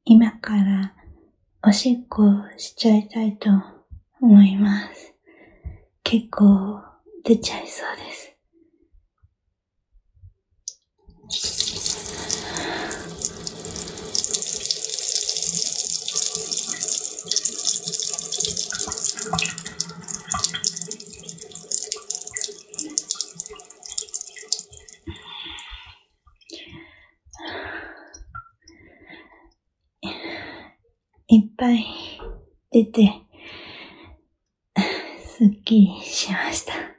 今からおしっこしちゃいたいと思います。結構出ちゃいそうです。いっぱい出て、すっきりしました。